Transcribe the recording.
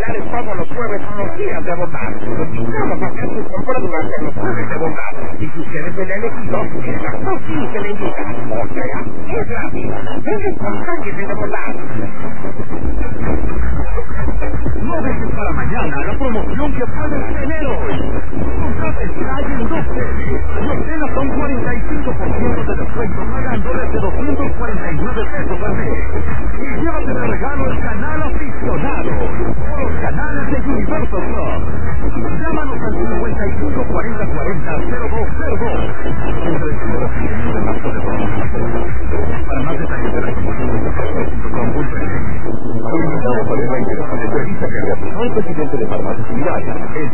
especiales todos los jueves son los días de bondad. Vamos a hacer su compra durante los jueves de bondad. Y si usted es el elegido, el gasto sí se le indica. O sea, es gratis. Venga con Sánchez de bondad. No dejes para mañana la promoción que puedes tener hoy. Contrata el Sky en 2 veces y obtén hasta un 45% de descuento pagando desde 249 pesos al mes. Y llévate de regalo el canal aficionado o los canales de Universal Club. Llámanos al 55 40 40 0202. Para más detalles de la promoción de farmacia.com.mx. Solicitado para la interesante entrevista que realizó el presidente de Farmacia Similares.